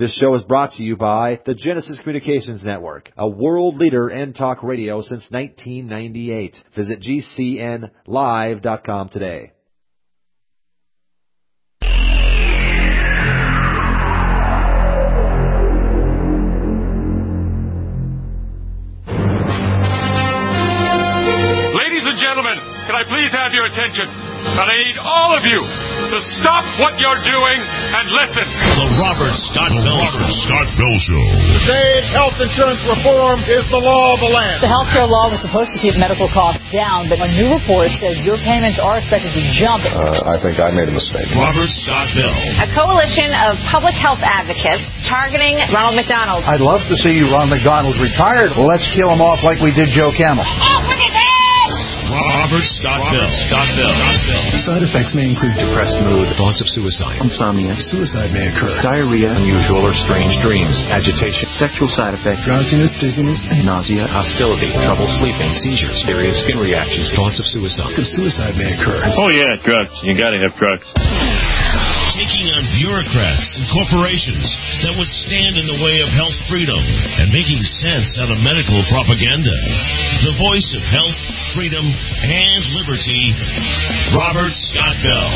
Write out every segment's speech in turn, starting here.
This show is brought to you by the Genesis Communications Network, a world leader in talk radio since 1998. Visit GCNlive.com today. Ladies and gentlemen, can I please have your attention? And I need all of you to stop what you're doing and listen. The Robert Scott Bell Show. Today's health insurance reform is the law of the land. The health care law was supposed to keep medical costs down, but a new report says your payments are expected to jump. I think I made a mistake. Robert Scott Bell. A coalition of public health advocates targeting Ronald McDonald. I'd love to see Ron McDonald retired. Well, let's kill him off like we did Joe Camel. Oh, look at that! Robert Scott Bell. Side effects may include depressed mood, thoughts of suicide, insomnia, suicide may occur, diarrhea, unusual or strange dreams, agitation, sexual side effects, drowsiness, dizziness, nausea, hostility, trouble sleeping, seizures, various skin reactions, thoughts of suicide. Suicide may occur. Oh yeah, drugs. You gotta have drugs. Taking on bureaucrats and corporations that would stand in the way of health freedom and making sense out of medical propaganda. The voice of health, freedom, and liberty, Robert Scott Bell.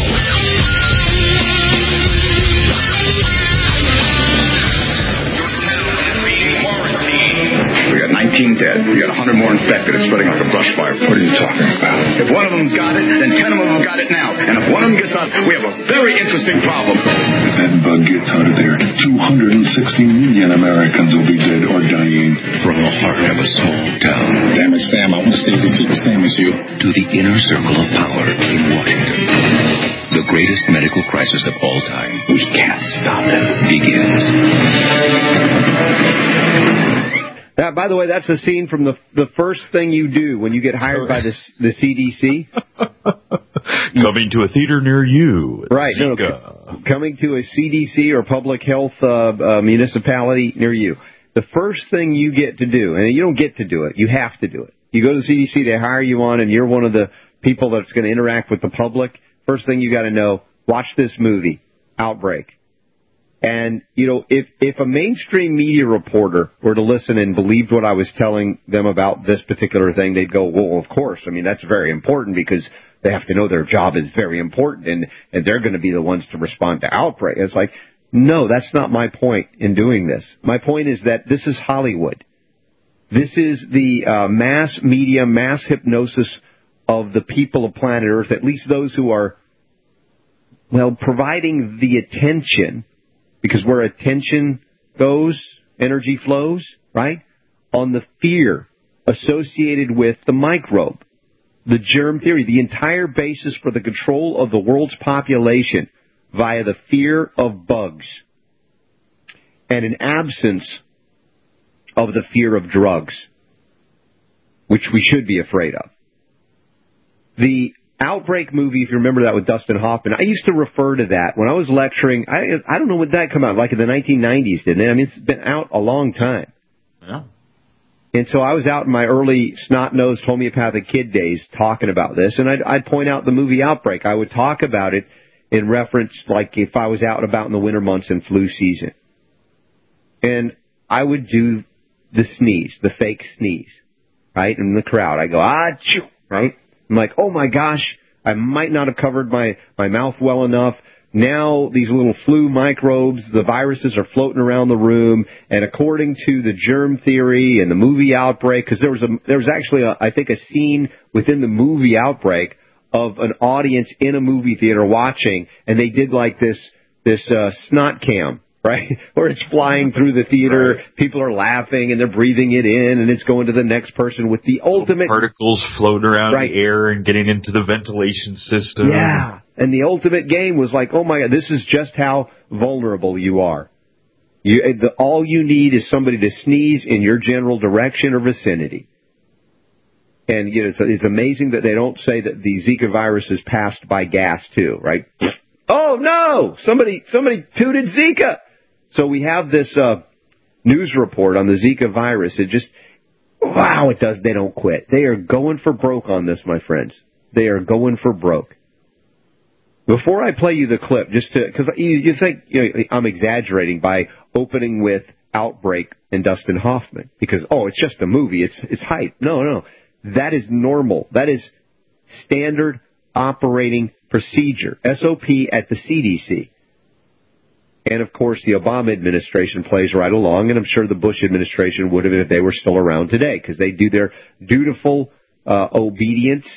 We got 19 dead. We got 100 more infected. It's spreading like a brush fire. What are you talking about? If one of them's got it, then 10 of them have got it now. And if one of them gets out, we have a very interesting problem. If that bug gets out of there, 260 million Americans will be dead or dying From the heart of a small town. Damn it, Sam, I want to stay just the same as you. To the inner circle of power in Washington. The greatest medical crisis of all time. We can't stop them. Begins. By the way, that's a scene from the first thing you do when you get hired by the CDC. Coming to a theater near you. Right. No, coming to a CDC or public health municipality near you. The first thing you get to do, and you don't get to do it, you have to do it. You go to the CDC, they hire you on, and you're one of the people that's going to interact with the public. First thing you got to know, watch this movie, Outbreak. And, you know, if a mainstream media reporter were to listen and believed what I was telling them about this particular thing, they'd go, well, of course. I mean, that's very important because they have to know their job is very important and they're going to be the ones to respond to Outbreak. It's like, no, that's not my point in doing this. My point is that this is Hollywood. This is the mass media, mass hypnosis of the people of planet Earth, at least those who are, well, providing the attention. Because where attention goes, energy flows, right? On the fear associated with the microbe, the germ theory, the entire basis for the control of the world's population via the fear of bugs and an absence of the fear of drugs, which we should be afraid of. The Outbreak movie, if you remember that with Dustin Hoffman, I used to refer to that when I was lecturing. I don't know when that came out, like in the 1990s, didn't it? I mean, it's been out a long time. Yeah. And so I was out in my early snot-nosed homeopathic kid days talking about this, and I'd point out the movie Outbreak. I would talk about it in reference, like if I was out and about in the winter months and flu season. And I would do the sneeze, the fake sneeze, right? In the crowd, I go, achoo, right? I'm like, oh, my gosh, I might not have covered my mouth well enough. Now these little flu microbes, the viruses are floating around the room. And according to the germ theory and the movie Outbreak, because there was actually, I think, a scene within the movie Outbreak of an audience in a movie theater watching, and they did like this snot cam. Right? Where it's flying through the theater, right. People are laughing and they're breathing it in, and it's going to the next person with the ultimate... Particles floating around right. the air and getting into the ventilation system. Yeah, and the ultimate game was like, oh my God, this is just how vulnerable you are. All you need is somebody to sneeze in your general direction or vicinity. And you know, it's amazing that they don't say that the Zika virus is passed by gas too, right? Oh no! Somebody tooted Zika! So we have this news report on the Zika virus. It just, wow, it does. They don't quit. They are going for broke on this, my friends. They are going for broke. Before I play you the clip, just to, because you think I'm exaggerating by opening with Outbreak and Dustin Hoffman, because, it's just a movie, it's hype. No. That is normal. That is standard operating procedure, SOP at the CDC. And, of course, the Obama administration plays right along, and I'm sure the Bush administration would have if they were still around today, because they do their dutiful obedience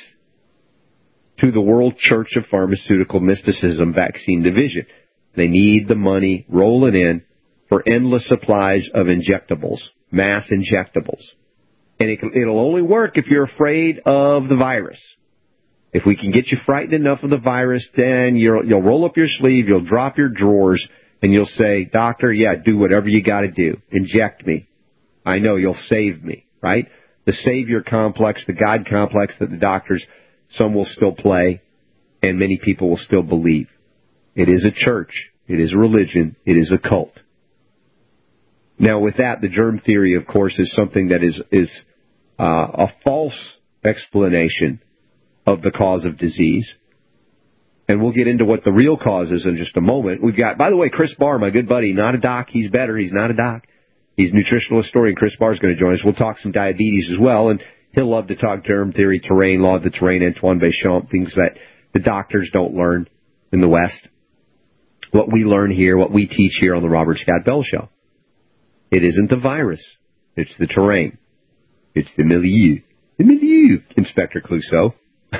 to the World Church of Pharmaceutical Mysticism Vaccine Division. They need the money rolling in for endless supplies of injectables, mass injectables. And it'll only work if you're afraid of the virus. If we can get you frightened enough of the virus, then you'll roll up your sleeve, you'll drop your drawers, and you'll say, doctor, do whatever you got to do. Inject me. I know you'll save me, right? The savior complex, the God complex that the doctors, some will still play, and many people will still believe. It is a church. It is a religion. It is a cult. Now, with that, the germ theory, of course, is something that is a false explanation of the cause of disease. And we'll get into what the real cause is in just a moment. We've got, by the way, Chris Barr, my good buddy, not a doc. He's better. He's not a doc. He's a nutritional historian. Chris Barr is going to join us. We'll talk some diabetes as well. And he'll love to talk germ theory, terrain, law of the terrain, Antoine Béchamp, things that the doctors don't learn in the West. What we learn here, what we teach here on the Robert Scott Bell Show. It isn't the virus. It's the terrain. It's the milieu. The milieu, Inspector Clouseau.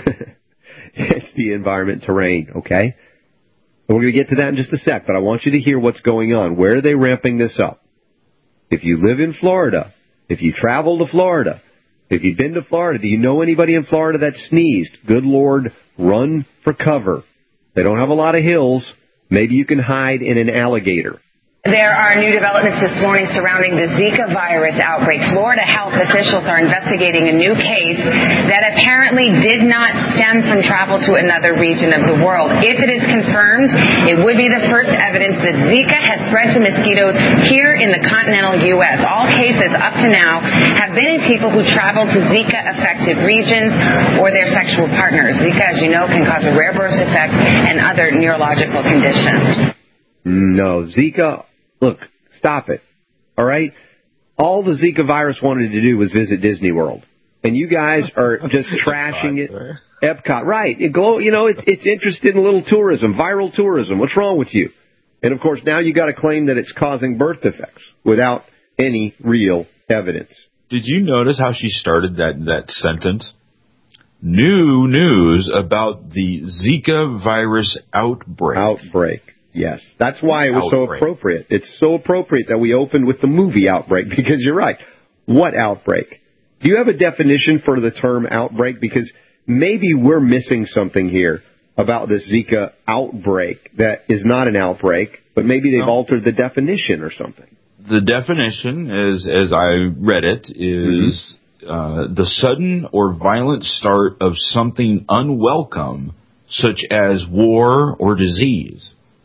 It's the environment, terrain, okay? And we're going to get to that in just a sec, but I want you to hear what's going on. Where are they ramping this up? If you live in Florida, if you travel to Florida, if you've been to Florida, do you know anybody in Florida that sneezed? Good Lord, run for cover. They don't have a lot of hills. Maybe you can hide in an alligator. There are new developments this morning surrounding the Zika virus outbreak. Florida health officials are investigating a new case that apparently did not stem from travel to another region of the world. If it is confirmed, it would be the first evidence that Zika has spread to mosquitoes here in the continental U.S. All cases up to now have been in people who traveled to Zika-affected regions or their sexual partners. Zika, as you know, can cause a rare birth defect and other neurological conditions. No, Zika, look, stop it, all right? All the Zika virus wanted to do was visit Disney World. And you guys are just trashing it. Epcot, right. It's interested in little tourism, viral tourism. What's wrong with you? And, of course, now you got to claim that it's causing birth defects without any real evidence. Did you notice how she started that sentence? New news about the Zika virus outbreak. Yes, that's why it was so appropriate. It's so appropriate that we opened with the movie Outbreak, because you're right. What outbreak? Do you have a definition for the term outbreak? Because maybe we're missing something here about this Zika outbreak that is not an outbreak, but maybe they've altered the definition or something. The definition, as I read it, is the sudden or violent start of something unwelcome, such as war or disease.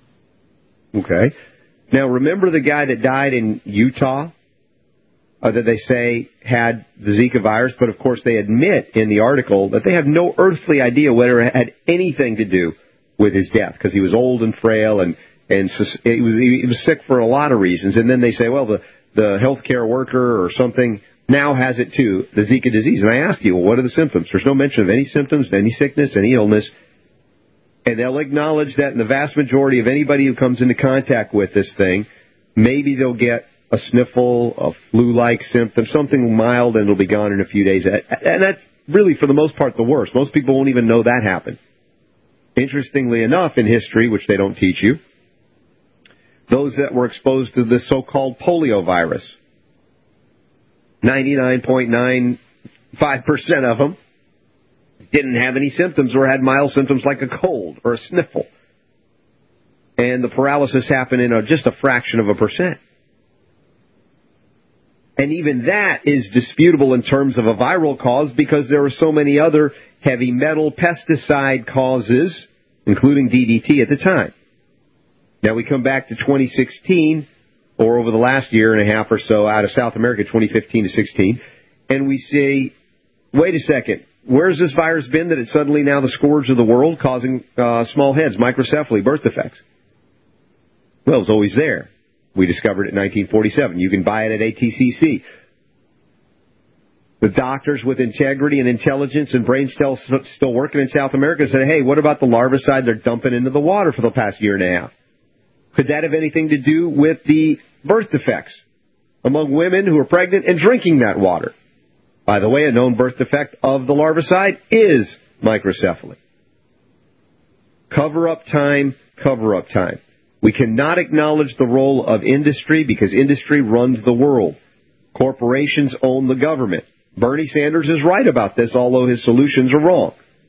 Okay. Now, remember the guy that died in Utah that they say had the Zika virus, but, of course, they admit in the article that they have no earthly idea whether it had anything to do with his death, because he was old and frail and he was sick for a lot of reasons. And then they say, well, the healthcare worker or something now has it too, the Zika disease. And I ask you, well, what are the symptoms? There's no mention of any symptoms, any sickness, any illness. And they'll acknowledge that in the vast majority of anybody who comes into contact with this thing, maybe they'll get a sniffle, a flu-like symptom, something mild, and it'll be gone in a few days. And that's really, for the most part, the worst. Most people won't even know that happened. Interestingly enough, in history, which they don't teach you, those that were exposed to the so-called polio virus, 99.95% of them didn't have any symptoms or had mild symptoms like a cold or a sniffle. And the paralysis happened in just a fraction of a percent. And even that is disputable in terms of a viral cause, because there are so many other heavy metal pesticide causes, including DDT at the time. Now we come back to 2016, or over the last year and a half or so out of South America, 2015 to 16, and we say, wait a second, Where's this virus been that it's suddenly now the scourge of the world, causing small heads, microcephaly, birth defects? Well, it was always there. We discovered it in 1947. You can buy it at ATCC. The doctors with integrity and intelligence and brain cells still working in South America said, hey, what about the larvicide they're dumping into the water for the past year and a half? Could that have anything to do with the birth defects among women who are pregnant and drinking that water? By the way, a known birth defect of the larvicide is microcephaly. Cover-up time, cover-up time. We cannot acknowledge the role of industry because industry runs the world. Corporations own the government. Bernie Sanders is right about this, although his solutions are wrong.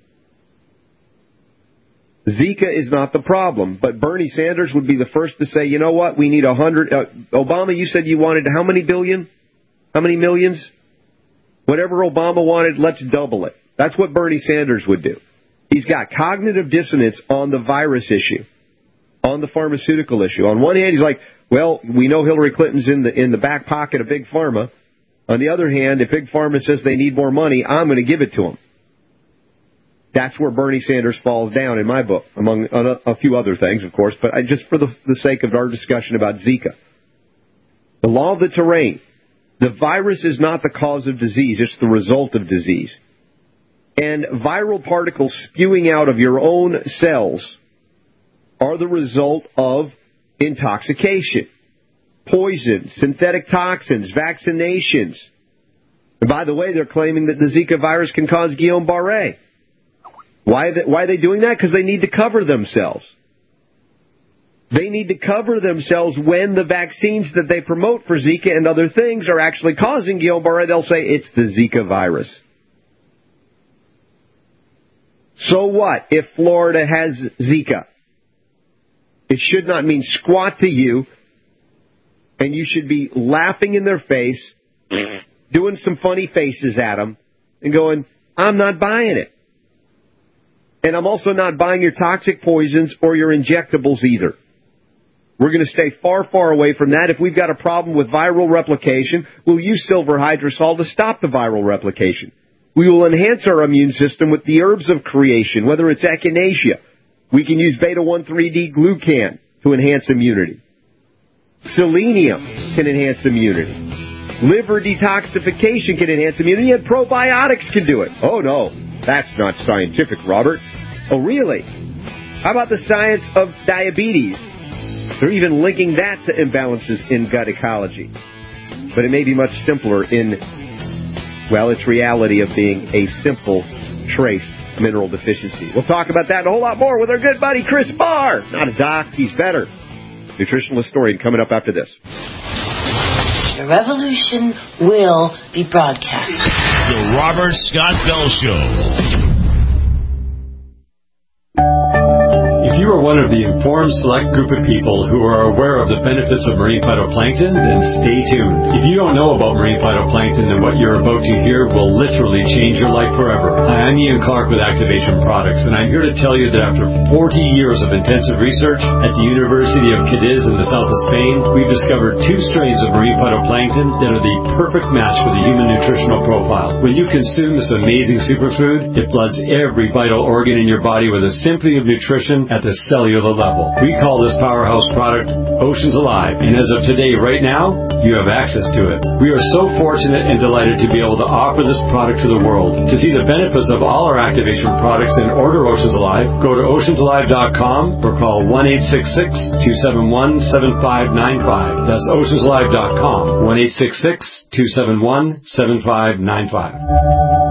Zika is not the problem, but Bernie Sanders would be the first to say, you know what, we need 100... Obama, you said you wanted how many billion? How many millions? Whatever Obama wanted, let's double it. That's what Bernie Sanders would do. He's got cognitive dissonance on the virus issue, on the pharmaceutical issue. On one hand, he's like, well, we know Hillary Clinton's in the back pocket of Big Pharma. On the other hand, if Big Pharma says they need more money, I'm going to give it to them. That's where Bernie Sanders falls down in my book, among a few other things, of course, but just for the sake of our discussion about Zika. The law of the terrain. The virus is not the cause of disease, it's the result of disease. And viral particles spewing out of your own cells are the result of intoxication, poison, synthetic toxins, vaccinations. And by the way, they're claiming that the Zika virus can cause Guillain-Barré. Why are they doing that? Because they need to cover themselves. They need to cover themselves when the vaccines that they promote for Zika and other things are actually causing Guillain-Barré. They'll say it's the Zika virus. So what if Florida has Zika? It should not mean squat to you, and you should be laughing in their face, doing some funny faces at them, and going, I'm not buying it. And I'm also not buying your toxic poisons or your injectables either. We're going to stay far, far away from that. If we've got a problem with viral replication, we'll use silver hydrosol to stop the viral replication. We will enhance our immune system with the herbs of creation, whether it's echinacea. We can use beta-1,3-D-glucan to enhance immunity. Selenium can enhance immunity. Liver detoxification can enhance immunity, and probiotics can do it. Oh, no, that's not scientific, Robert. Oh, really? How about the science of diabetes? They're even linking that to imbalances in gut ecology. But it may be much simpler in, well, its reality of being a simple trace mineral deficiency. We'll talk about that and a whole lot more with our good buddy Chris Barr. Not a doc, he's better. Nutritional historian coming up after this. The revolution will be broadcast. The Robert Scott Bell Show. If you are one of the informed select group of people who are aware of the benefits of marine phytoplankton, then stay tuned. If you don't know about marine phytoplankton, then what you're about to hear will literally change your life forever. Hi, I'm Ian Clark with Activation Products, and I'm here to tell you that after 40 years of intensive research at the University of Cadiz in the south of Spain, we've discovered 2 strains of marine phytoplankton that are the perfect match for the human nutritional profile. When you consume this amazing superfood, it floods every vital organ in your body with a symphony of nutrition at the cellular level. We call this powerhouse product Oceans Alive, and as of today, right now, you have access to it. We are so fortunate and delighted to be able to offer this product to the world. To see the benefits of all our activation products and order Oceans Alive, go to oceansalive.com or call 1-866-271-7595. That's oceansalive.com, 1-866-271-7595.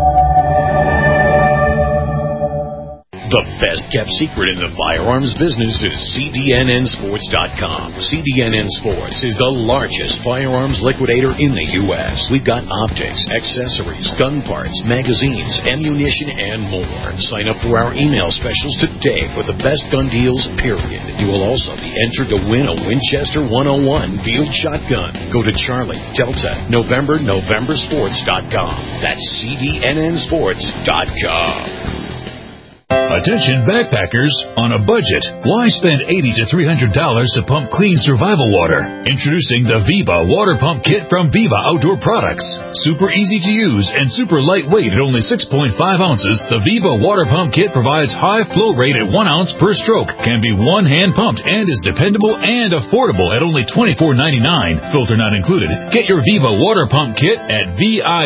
The best-kept secret in the firearms business is CDNNsports.com. CDNN Sports is the largest firearms liquidator in the U.S. We've got optics, accessories, gun parts, magazines, ammunition, and more. Sign up for our email specials today for the best gun deals, period. You will also be entered to win a Winchester 101 field shotgun. Go to Charlie, Delta, November Sports.com. That's CDNNsports.com. Attention backpackers on a budget. Why spend $80 to $300 to pump clean survival water? Introducing the Viva Water Pump Kit from Viva Outdoor Products. Super easy to use and super lightweight at only 6.5 ounces, the Viva Water Pump Kit provides high flow rate at 1 ounce per stroke, can be one-hand pumped, and is dependable and affordable at only $24.99. Filter not included. Get your Viva Water Pump Kit at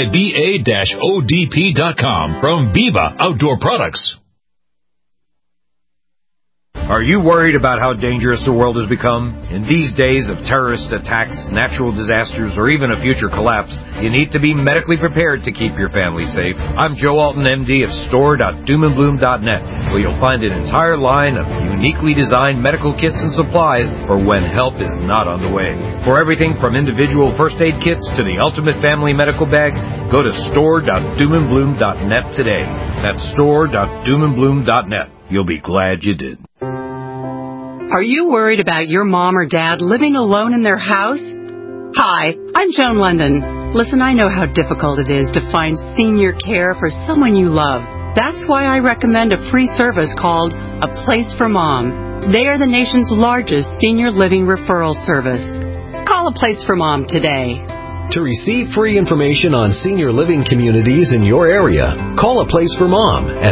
VIBA-ODP.com from Viva Outdoor Products. Are you worried about how dangerous the world has become? In these days of terrorist attacks, natural disasters, or even a future collapse, you need to be medically prepared to keep your family safe. I'm Joe Alton, MD of store.doomandbloom.net, where you'll find an entire line of uniquely designed medical kits and supplies for when help is not on the way. For everything from individual first aid kits to the ultimate family medical bag, go to store.doomandbloom.net today. That's store.doomandbloom.net. You'll be glad you did. Are you worried about your mom or dad living alone in their house? Hi, I'm Joan London. Listen, I know how difficult it is to find senior care for someone you love. That's why I recommend a free service called A Place for Mom. They are the nation's largest senior living referral service. Call A Place for Mom today. To receive free information on senior living communities in your area, call A Place for Mom at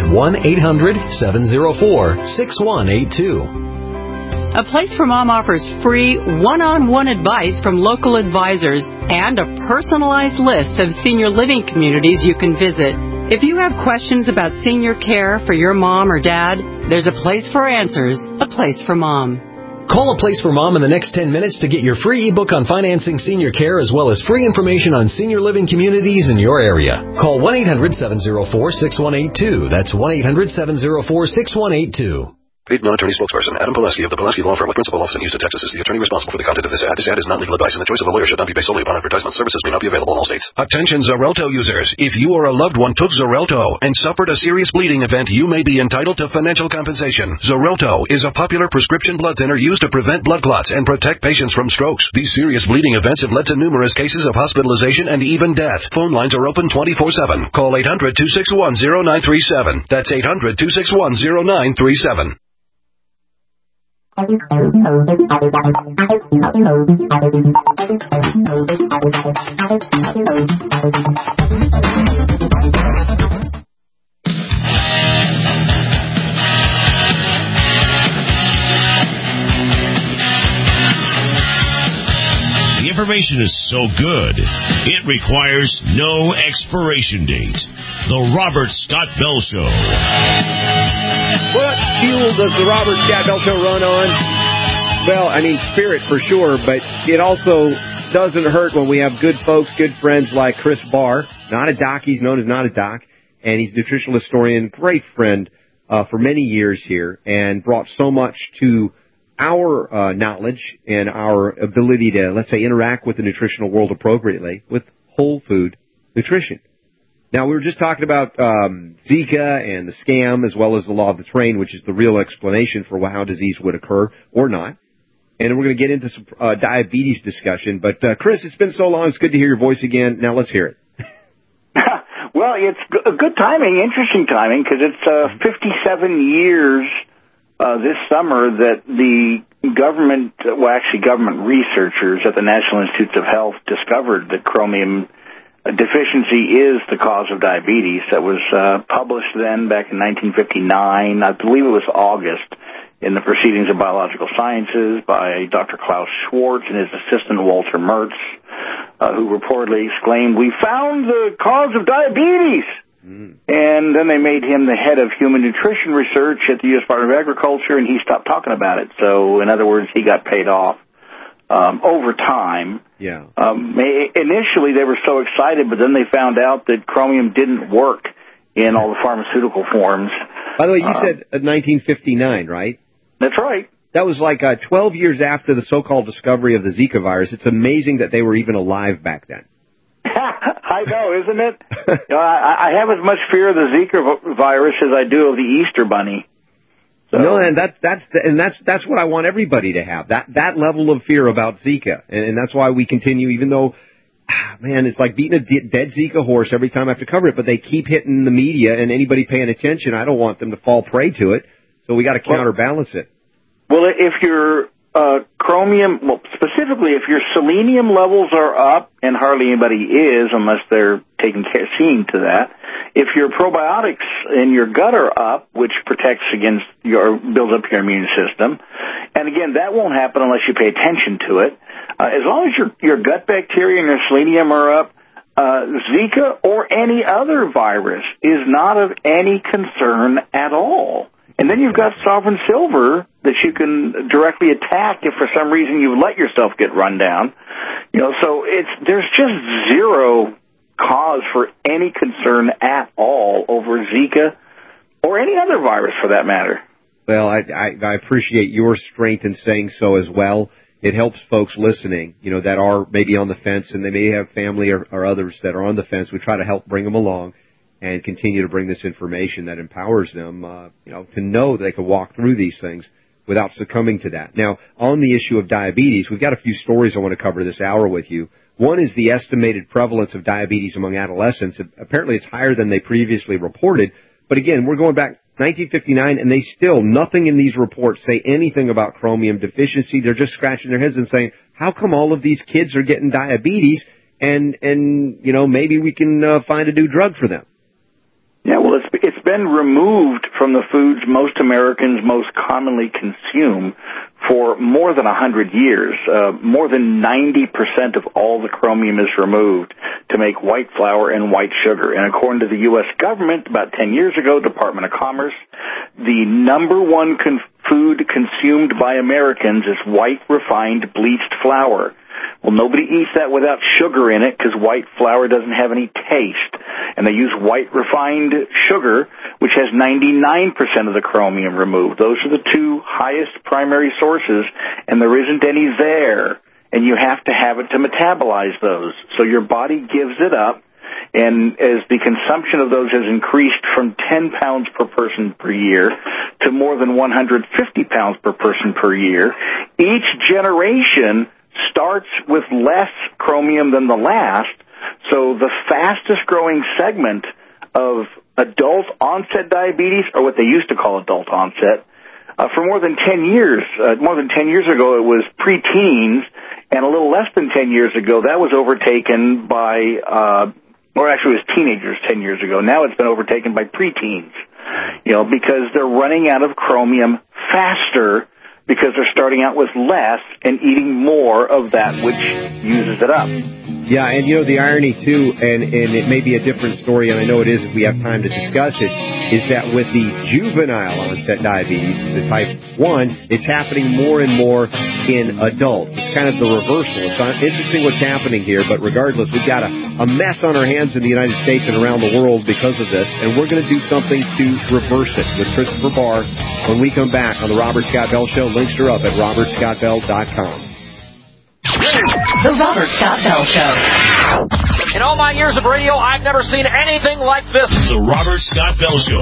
1-800-704-6182. A Place for Mom offers free one-on-one advice from local advisors and a personalized list of senior living communities you can visit. If you have questions about senior care for your mom or dad, there's a place for answers, A Place for Mom. Call A Place for Mom in the next 10 minutes to get your free ebook on financing senior care as well as free information on senior living communities in your area. Call 1-800-704-6182. That's 1-800-704-6182. Paid non-attorney spokesperson Adam Pileski of the Pileski Law Firm with principal office in Houston, Texas is the attorney responsible for the content of this ad. This ad is not legal advice, and the choice of a lawyer should not be based solely upon advertisement. Services may not be available in all states. Attention Xarelto users. If you or a loved one took Xarelto and suffered a serious bleeding event, you may be entitled to financial compensation. Xarelto is a popular prescription blood thinner used to prevent blood clots and protect patients from strokes. These serious bleeding events have led to numerous cases of hospitalization and even death. Phone lines are open 24/7. Call 800-261-0937. That's 800-261-0937. The information is so good, it requires no expiration date. The Robert Scott Bell Show. What fuel does the Robert Scott Bell Show run on? Well, I mean, spirit for sure, but it also doesn't hurt when we have good folks, good friends like Chris Barr. Not a doc, he's known as Not a Doc, and he's a nutritional historian, great friend for many years here, and brought so much to our knowledge and our ability to, let's say, interact with the nutritional world appropriately with whole food nutrition. Now, we were just talking about Zika and the scam as well as the law of the terrain, which is the real explanation for how disease would occur or not. And we're going to get into some diabetes discussion. But, Chris, it's been so long. It's good to hear your voice again. Now let's hear it. Well, it's good timing, interesting timing, because it's 57 years this summer that the government researchers at the National Institutes of Health discovered that chromium deficiency is the cause of diabetes. That was published then back in 1959. I believe it was August in the Proceedings of Biological Sciences by Dr. Klaus Schwartz and his assistant Walter Mertz, who reportedly exclaimed, "We found the cause of diabetes!" And then they made him the head of human nutrition research at the U.S. Department of Agriculture, and he stopped talking about it. So, in other words, he got paid off over time. Yeah. Initially, they were so excited, but then they found out that chromium didn't work in all the pharmaceutical forms. By the way, you said 1959, right? That's right. That was like 12 years after the so-called discovery of the Zika virus. It's amazing that they were even alive back then. I know, isn't it? I have as much fear of the Zika virus as I do of the Easter Bunny. So. No, and that's what I want everybody to have. That level of fear about Zika, and that's why we continue, even though man, it's like beating a dead Zika horse every time I have to cover it, but they keep hitting the media and anybody paying attention. I don't want them to fall prey to it, so we got to counterbalance it. Well, if your chromium, well, specifically if your selenium levels are up, and hardly anybody is unless they're seeing to that, if your probiotics in your gut are up, which protects against builds up your immune system, and again, that won't happen unless you pay attention to it. As long as your gut bacteria and your selenium are up, Zika or any other virus is not of any concern at all. And then you've got sovereign silver that you can directly attack if for some reason you let yourself get run down. So there's just zero cause for any concern at all over Zika or any other virus for that matter. Well, I appreciate your strength in saying so as well. It helps folks listening, that are maybe on the fence, and they may have family or others that are on the fence. We try to help bring them along and continue to bring this information that empowers them, to know that they can walk through these things without succumbing to that. Now, on the issue of diabetes, we've got a few stories I want to cover this hour with you. One is the estimated prevalence of diabetes among adolescents. Apparently, it's higher than they previously reported. But again, we're going back 1959, and they still, nothing in these reports say anything about chromium deficiency. They're just scratching their heads and saying, how come all of these kids are getting diabetes? And maybe we can find a new drug for them. Yeah, well, it's been removed from the foods most Americans most commonly consume for more than 100 years. More than 90% of all the chromium is removed to make white flour and white sugar. And according to the U.S. government, about 10 years ago, Department of Commerce, the number one food consumed by Americans is white refined bleached flour. Well, nobody eats that without sugar in it because white flour doesn't have any taste. And they use white refined sugar, which has 99% of the chromium removed. Those are the two highest primary sources, and there isn't any there. And you have to have it to metabolize those. So your body gives it up. And as the consumption of those has increased from 10 pounds per person per year to more than 150 pounds per person per year, each generation starts with less chromium than the last. So the fastest growing segment of adult onset diabetes, or what they used to call adult onset, for more than 10 years, more than 10 years ago it was preteens, and a little less than 10 years ago that was overtaken by, or actually it was teenagers 10 years ago. Now it's been overtaken by preteens, because they're running out of chromium faster because they're starting out with less and eating more of that which uses it up. Yeah, and the irony too, and it may be a different story, and I know it is if we have time to discuss it, is that with the juvenile onset diabetes, the type 1, it's happening more and more in adults. It's kind of the reversal. It's interesting what's happening here, but regardless, we've got a mess on our hands in the United States and around the world because of this, and we're going to do something to reverse it with Christopher Barr when we come back on the Robert Scott Bell Show. Links are up at robertscottbell.com. The Robert Scott Bell Show. In all my years of radio, I've never seen anything like this. The Robert Scott Bell Show.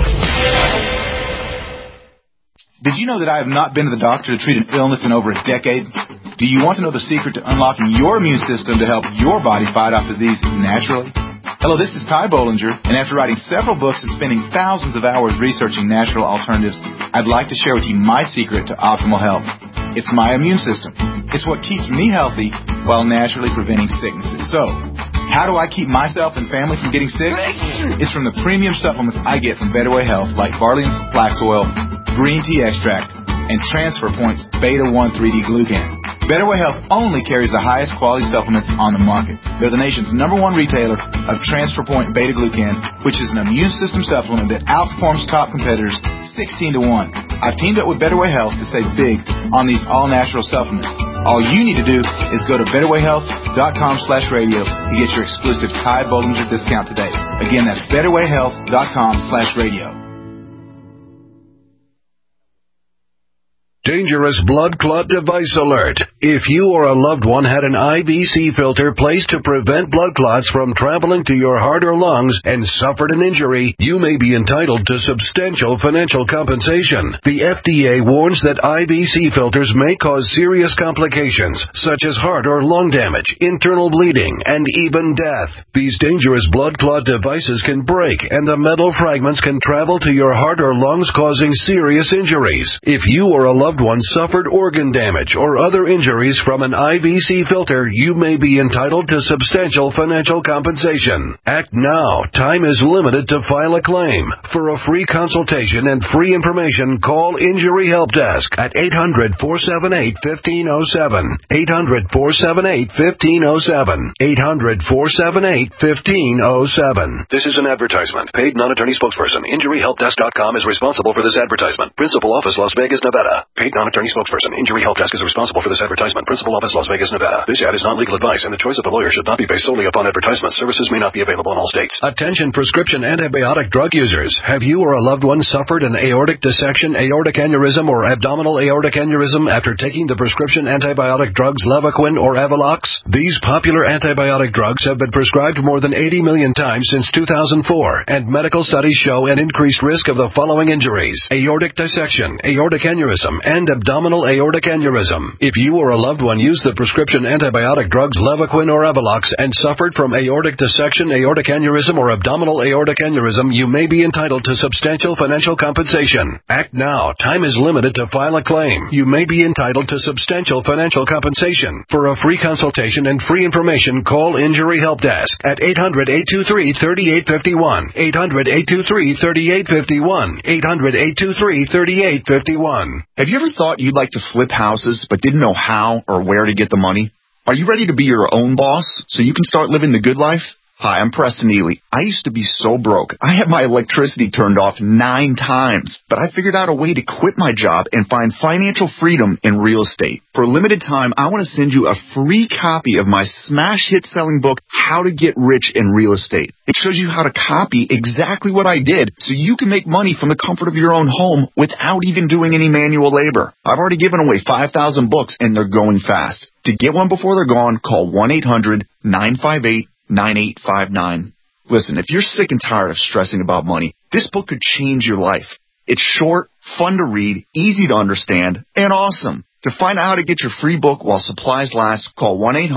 Did you know that I have not been to the doctor to treat an illness in over a decade? Do you want to know the secret to unlocking your immune system to help your body fight off disease naturally? Hello, this is Ty Bollinger, and after writing several books and spending thousands of hours researching natural alternatives, I'd like to share with you my secret to optimal health. It's my immune system. It's what keeps me healthy while naturally preventing sicknesses. So, how do I keep myself and family from getting sick? It's from the premium supplements I get from Better Way Health, like Barley's Flax Oil, Green Tea Extract, and Transfer Point's Beta-1 3D Glucan. Better Way Health only carries the highest quality supplements on the market. They're the nation's #1 retailer of Transfer Point Beta Glucan, which is an immune system supplement that outperforms top competitors 16 to 1. I've teamed up with Better Way Health to save big on these all-natural supplements. All you need to do is go to betterwayhealth.com/radio to get your exclusive Ty Bollinger discount today. Again, that's betterwayhealth.com/radio. Dangerous blood clot device alert. If you or a loved one had an IVC filter placed to prevent blood clots from traveling to your heart or lungs and suffered an injury, you may be entitled to substantial financial compensation. The FDA warns that IVC filters may cause serious complications, such as heart or lung damage, internal bleeding, and even death. These dangerous blood clot devices can break, and the metal fragments can travel to your heart or lungs, causing serious injuries. If you or a loved one suffered organ damage or other injuries from an IVC filter, you may be entitled to substantial financial compensation. Act now. Time is limited to file a claim. For a free consultation and free information, call Injury Help Desk at 800-478-1507. 800-478-1507. 800-478-1507. This is an advertisement. Paid non-attorney spokesperson. InjuryHelpDesk.com is responsible for this advertisement. Principal office, Las Vegas, Nevada. Paid non-attorney spokesperson. Injury Help Desk is responsible for this advertisement. Principal office, Las Vegas, Nevada. This ad is not legal advice, and the choice of a lawyer should not be based solely upon advertisement. Services may not be available in all states. Attention prescription antibiotic drug users. Have you or a loved one suffered an aortic dissection, aortic aneurysm, or abdominal aortic aneurysm after taking the prescription antibiotic drugs Levaquin or Avelox? These popular antibiotic drugs have been prescribed more than 80 million times since 2004, and medical studies show an increased risk of the following injuries: aortic dissection, aortic aneurysm, and abdominal aortic aneurysm. If you or a loved one used the prescription antibiotic drugs Levaquin or Avelox and suffered from aortic dissection, aortic aneurysm, or abdominal aortic aneurysm, you may be entitled to substantial financial compensation. Act now. Time is limited to file a claim. You may be entitled to substantial financial compensation. For a free consultation and free information, call Injury Help Desk at 800-823-3851. 800-823-3851. 800-823-3851. Have you ever thought you'd like to flip houses but didn't know how or where to get the money? Are you ready to be your own boss so you can start living the good life? Hi, I'm Preston Ely. I used to be so broke. I had my electricity turned off 9 times, but I figured out a way to quit my job and find financial freedom in real estate. For a limited time, I want to send you a free copy of my smash hit selling book, How to Get Rich in Real Estate. It shows you how to copy exactly what I did so you can make money from the comfort of your own home without even doing any manual labor. I've already given away 5,000 books and they're going fast. To get one before they're gone, call 1-800-958-9859. Listen, if you're sick and tired of stressing about money, this book could change your life. It's short, fun to read, easy to understand, and awesome. To find out how to get your free book while supplies last, call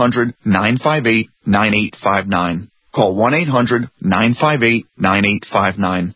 1-800-958-9859. Call 1-800-958-9859.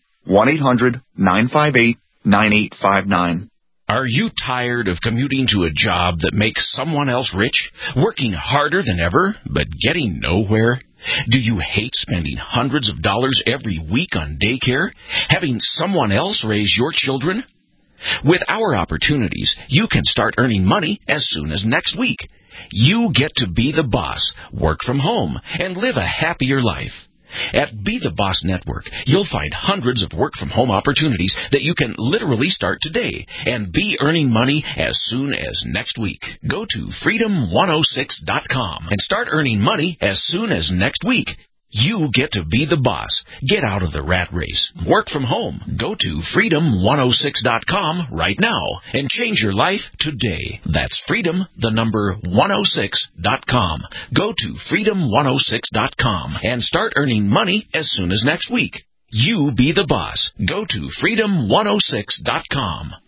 1-800-958-9859. Are you tired of commuting to a job that makes someone else rich, working harder than ever, but getting nowhere? Do you hate spending hundreds of dollars every week on daycare, having someone else raise your children? With our opportunities, you can start earning money as soon as next week. You get to be the boss, work from home, and live a happier life. At Be the Boss Network, you'll find hundreds of work-from-home opportunities that you can literally start today and be earning money as soon as next week. Go to freedom106.com and start earning money as soon as next week. You get to be the boss. Get out of the rat race. Work from home. Go to freedom106.com right now and change your life today. That's freedom106.com. Go to freedom106.com and start earning money as soon as next week. You be the boss. Go to freedom106.com.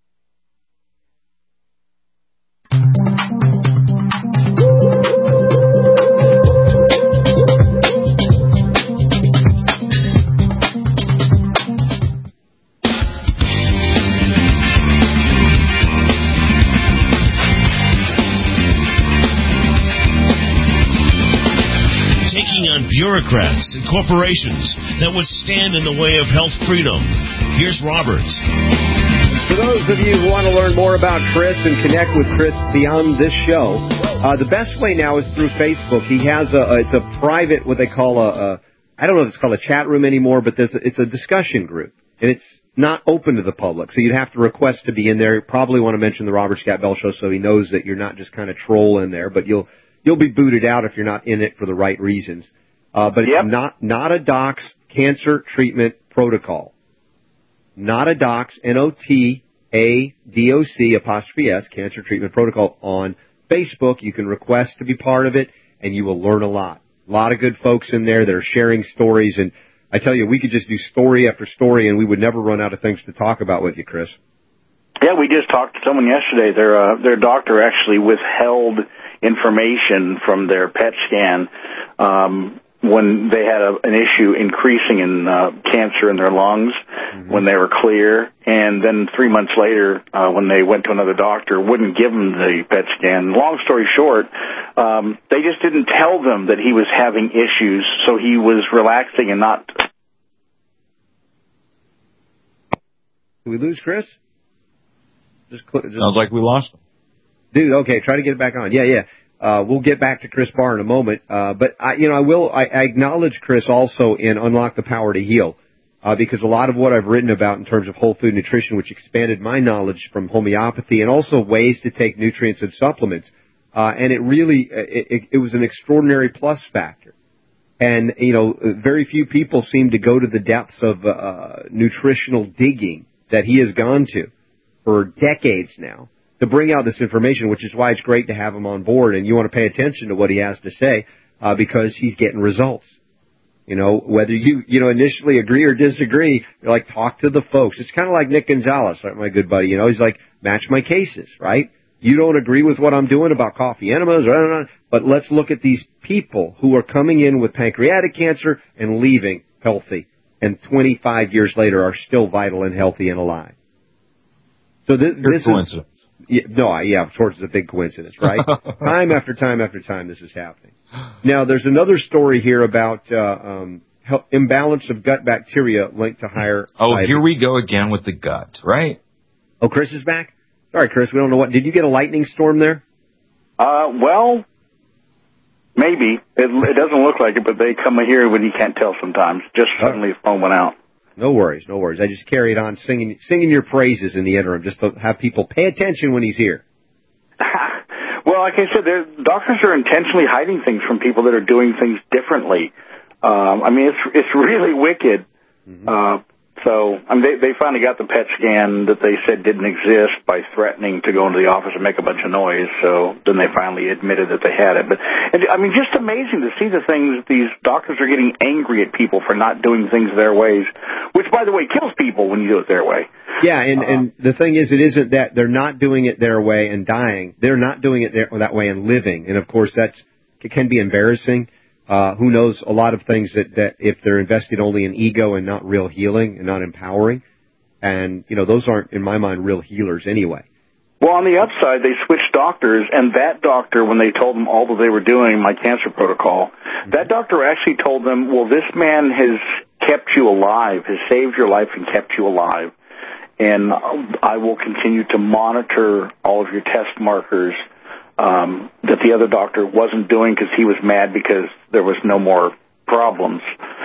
Bureaucrats and corporations that would stand in the way of health freedom. Here's Robert. For those of you who want to learn more about Chris and connect with Chris beyond this show, the best way now is through Facebook. He has it's a private, what they call I don't know if it's called a chat room anymore, but it's a discussion group, and it's not open to the public, so you'd have to request to be in there. You probably want to mention the Robert Scott Bell Show so he knows that you're not just kind of troll in there, but you'll be booted out if you're not in it for the right reasons. But it's not a docs cancer treatment protocol. Not a docs, NOT, CADOC''S, Cancer Treatment Protocol, on Facebook. You can request to be part of it, and you will learn a lot. A lot of good folks in there that are sharing stories, and I tell you, we could just do story after story, and we would never run out of things to talk about with you, Chris. Yeah, we just talked to someone yesterday. Their doctor actually withheld information from their PET scan when they had an issue increasing in cancer in their lungs when they were clear. And then 3 months later, when they went to another doctor, wouldn't give them the PET scan. Long story short, they just didn't tell them that he was having issues, so he was relaxing and not... Did we lose Chris? Sounds like we lost him. Dude, okay, try to get it back on. Yeah. We'll get back to Chris Barr in a moment. But I acknowledge Chris also in Unlock the Power to Heal, because a lot of what I've written about in terms of whole food nutrition, which expanded my knowledge from homeopathy and also ways to take nutrients and supplements. And it really, it was an extraordinary plus factor. And, very few people seem to go to the depths of, nutritional digging that he has gone to for decades now, to bring out this information, which is why it's great to have him on board, and you want to pay attention to what he has to say, because he's getting results. Whether you initially agree or disagree, you're like, talk to the folks. It's kind of like Nick Gonzalez, right, my good buddy. He's like, match my cases, right? You don't agree with what I'm doing about coffee enemas, but let's look at these people who are coming in with pancreatic cancer and leaving healthy, and 25 years later are still vital and healthy and alive. So this coincidence. Of course it's a big coincidence, right? Time after time after time this is happening. Now, there's another story here about imbalance of gut bacteria linked to higher... Here we go again with the gut, right? Oh, Chris is back? Sorry, Chris, we don't know what... Did you get a lightning storm there? Well, maybe. It doesn't look like it, but they come here when you can't tell sometimes. Just suddenly the phone went out. No worries. I just carried on singing your praises in the interim, just to have people pay attention when he's here. Well, like I said, doctors are intentionally hiding things from people that are doing things differently. It's really wicked. Mm-hmm. They finally got the PET scan that they said didn't exist by threatening to go into the office and make a bunch of noise. So then they finally admitted that they had it. But just amazing to see the things these doctors are getting angry at people for not doing things their ways, which, by the way, kills people when you do it their way. Yeah, and the thing is, it isn't that they're not doing it their way and dying. They're not doing it that way and living. And of course, it can be embarrassing. Who knows a lot of things that if they're invested only in ego and not real healing and not empowering. And, those aren't, in my mind, real healers anyway. Well, on the upside, they switched doctors, and that doctor, when they told them all that they were doing, my cancer protocol, that doctor actually told them, well, this man has kept you alive, has saved your life and kept you alive. And I will continue to monitor all of your test markers that the other doctor wasn't doing because he was mad because there was no more problems.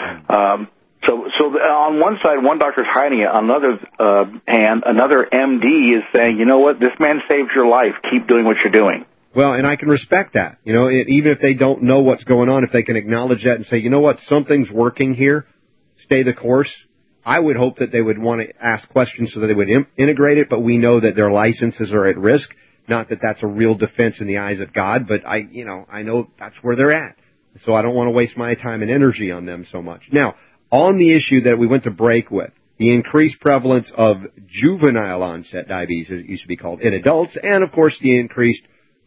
So on one side, one doctor's hiding it. On the other hand, another MD is saying, you know what, this man saved your life. Keep doing what you're doing. Well, and I can respect that. Even if they don't know what's going on, if they can acknowledge that and say, you know what, something's working here, stay the course. I would hope that they would want to ask questions so that they would integrate it, but we know that their licenses are at risk. Not that that's a real defense in the eyes of God, but I know that's where they're at. So I don't want to waste my time and energy on them so much. Now, on the issue that we went to break with, the increased prevalence of juvenile onset diabetes, as it used to be called, in adults, and of course the increased,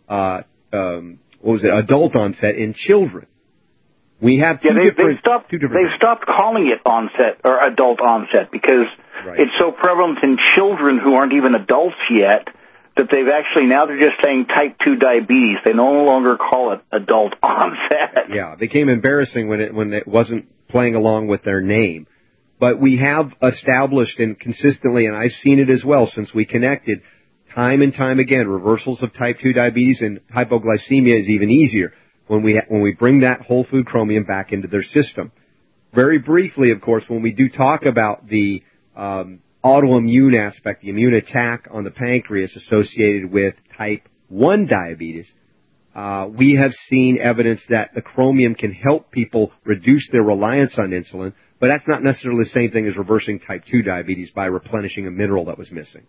adult onset in children. We have They stopped calling it onset or adult onset because it's so prevalent in children who aren't even adults yet that they're just saying type 2 diabetes. They no longer call it adult onset. Yeah, it became embarrassing when it wasn't playing along with their name. But we have established and consistently, and I've seen it as well since we connected, time and time again, reversals of type 2 diabetes and hypoglycemia is even easier when we bring that whole food chromium back into their system. Very briefly, of course, when we do talk about the autoimmune aspect, the immune attack on the pancreas associated with type 1 diabetes, we have seen evidence that the chromium can help people reduce their reliance on insulin, but that's not necessarily the same thing as reversing type 2 diabetes by replenishing a mineral that was missing.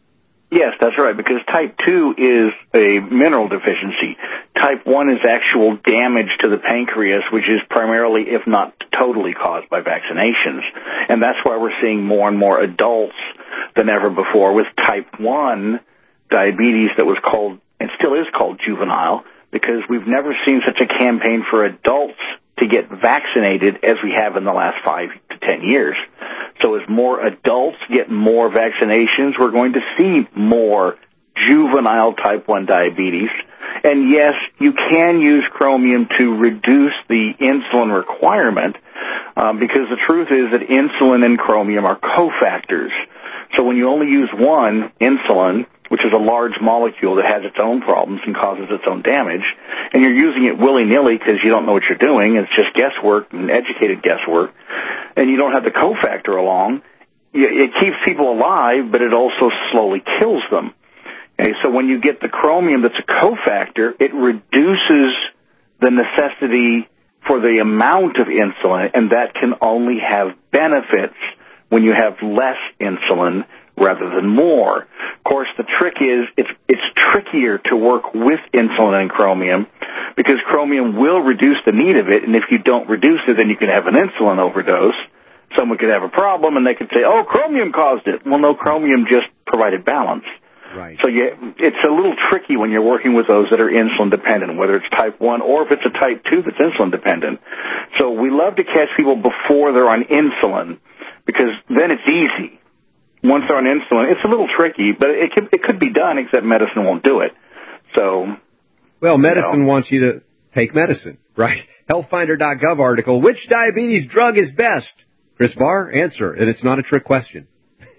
Yes, that's right, because type 2 is a mineral deficiency. Type 1 is actual damage to the pancreas, which is primarily, if not totally, caused by vaccinations. And that's why we're seeing more and more adults than ever before with type 1 diabetes that was called, and still is called, juvenile, because we've never seen such a campaign for adults to get vaccinated as we have in the last 5 to 10 years. So as more adults get more vaccinations, we're going to see more juvenile type 1 diabetes. And yes, you can use chromium to reduce the insulin requirement because the truth is that insulin and chromium are cofactors. So when you only use one, insulin, which is a large molecule that has its own problems and causes its own damage, and you're using it willy-nilly because you don't know what you're doing, it's just guesswork and educated guesswork, and you don't have the cofactor along, it keeps people alive, but it also slowly kills them. Okay, so when you get the chromium that's a cofactor, it reduces the necessity for the amount of insulin, and that can only have benefits when you have less insulin rather than more. Of course, the trick is it's trickier to work with insulin and chromium because chromium will reduce the need of it, and if you don't reduce it, then you can have an insulin overdose. Someone could have a problem, and they could say, oh, chromium caused it. Well, no, chromium just provided balance. Right. So it's a little tricky when you're working with those that are insulin dependent, whether it's type 1 or if it's a type 2 that's insulin dependent. So we love to catch people before they're on insulin because then it's easy. Once they're on insulin, it's a little tricky, but it could be done, except medicine won't do it. So, well, medicine wants you to take medicine, right? Healthfinder.gov article, which diabetes drug is best? Chris Barr, answer, and it's not a trick question.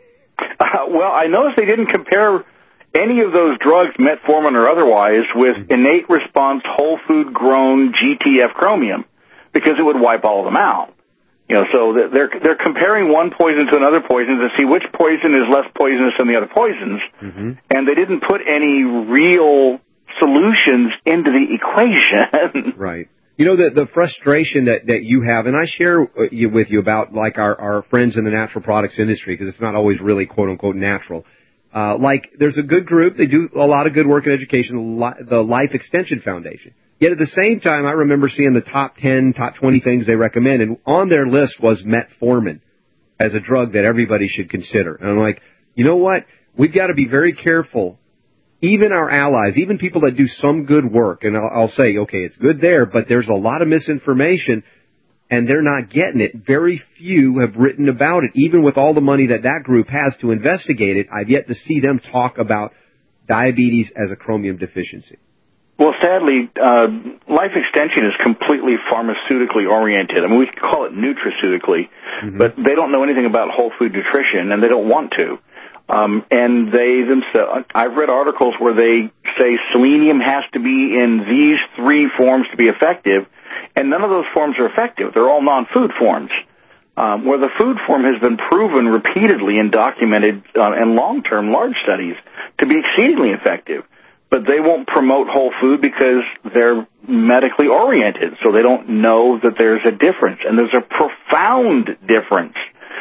Well, I noticed they didn't compare any of those drugs, metformin or otherwise, with innate response whole food grown GTF chromium, because it would wipe all of them out. You know, so they're comparing one poison to another poison to see which poison is less poisonous than the other poisons, and they didn't put any real solutions into the equation. Right. You know, the frustration that you have, and I share with you about, like, our friends in the natural products industry, because it's not always really quote-unquote natural. Like, there's a good group, they do a lot of good work in education, the Life Extension Foundation. Yet at the same time, I remember seeing the top 10, top 20 things they recommend, and on their list was metformin as a drug that everybody should consider. And I'm like, you know what? We've got to be very careful. Even our allies, even people that do some good work, and I'll say, okay, it's good there, but there's a lot of misinformation, and they're not getting it. Very few have written about it. Even with all the money that group has to investigate it, I've yet to see them talk about diabetes as a chromium deficiency. Well, sadly, Life Extension is completely pharmautically oriented. I mean, we could call it nutraceutically, but they don't know anything about whole food nutrition, and they don't want to. And they themselves, I've read articles where they say selenium has to be in these 3 forms to be effective, and none of those forms are effective. They're all non-food forms. Where the food form has been proven repeatedly and documented in long-term large studies to be exceedingly effective. But they won't promote whole food because they're medically oriented, so they don't know that there's a difference. And there's a profound difference